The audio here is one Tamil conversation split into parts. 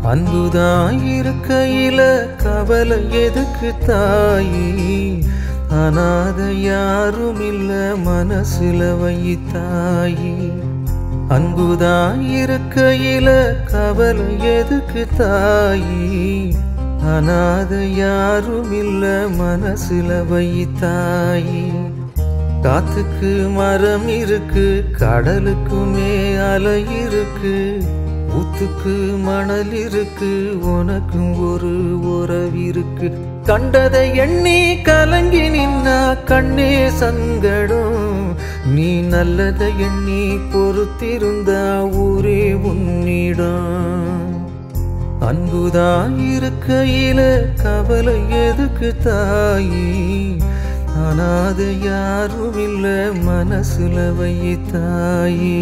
அன்புதான் இருக்கையில கவலை எதுக்கு தாயி, அனாதை யாரும் இல்ல மனசுல வை தாயி. அன்புதான் இருக்கையில கவலை எதுக்கு தாயி, அனாதை யாரும் இல்ல மனசுல வை தாயி. காத்துக்கு மரம் இருக்கு, கடலுக்குமே அலை இருக்கு, ஊத்துக்கு மணல் இருக்கு, உனக்கும் ஒரு உறவிருக்கு. கண்டதை எண்ணி கலங்கி நின்னா கண்ணே சங்கடம், நீ நல்லதை எண்ணி பொறுத்திருந்தா ஊரே உன்னிடம். அன்புதான் இருக்கையில கவலை எதுக்கு தாயி, அனாதை யாரும் இல்ல மனசுல வை தாயி.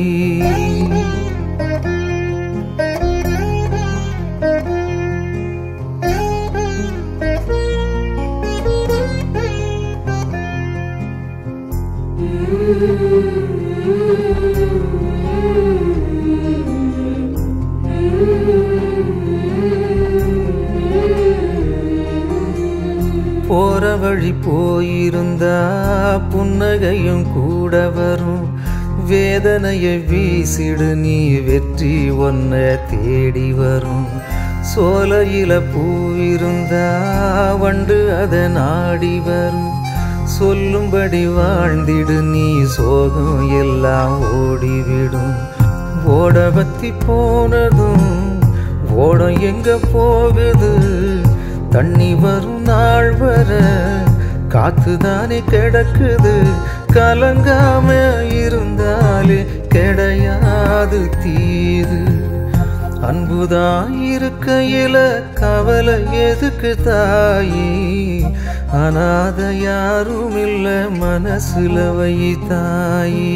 போற வழி போயிருந்தா புன்னகையும் கூட வரும், வேதனையை வீசிடு நீ வெற்றி ஒன்ன தேடி வரும். சோலையில பூவிருந்தா வண்டு அதை நாடி வரும், சொல்லும்படி வாழ்ந்திடு நீ சோகம் எல்லாம் ஓடிவிடும். ஓட வத்தி போனதும் ஓடம் எங்க போகுது, தண்ணி வரும் நாள் வர காத்துதானே கிடக்குது. கலங்காம இருந்தாலே கிடையாது தீது. அன்புதான் இருக்கையில கவலை எதுக்கு தாயி, அனாதை யாரும் இல்ல மனசுல வை தாயி.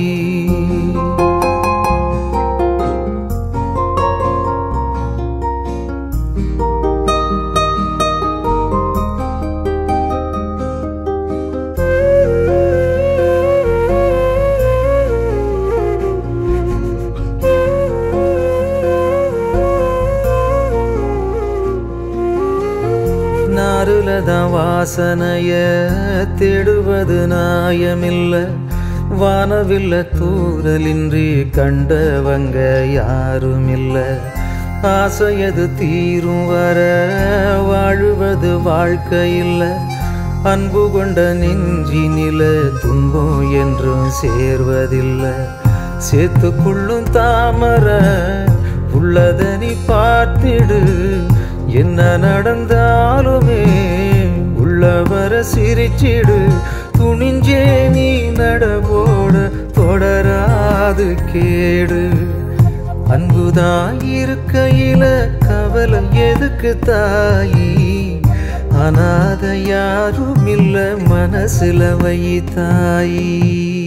நாருலதான் வாசனைய தேடுவது நாயமில்ல, வானவில்ல தூரலின்றி கண்டவங்க யாரும் இல்ல. ஆசையது தீரும் வர வாழுவது வாழ்க்கை இல்ல, அன்பு கொண்ட நெஞ்சினில துன்பம் என்றும் சேர்வதில்லை. சேத்துக்குள்ளும் தாமர உள்ளதனி பார்த்திடு, என்ன நடந்தாலுமே உள்ளவர சிரிச்சிடு. துணிஞ்சே நீ நடவோட தொடராது கேடு. அன்புதான் இருக்கையில கவலை எதுக்கு தாயி, அனாதை யாரும் இல்ல மனசுல வை தாயி.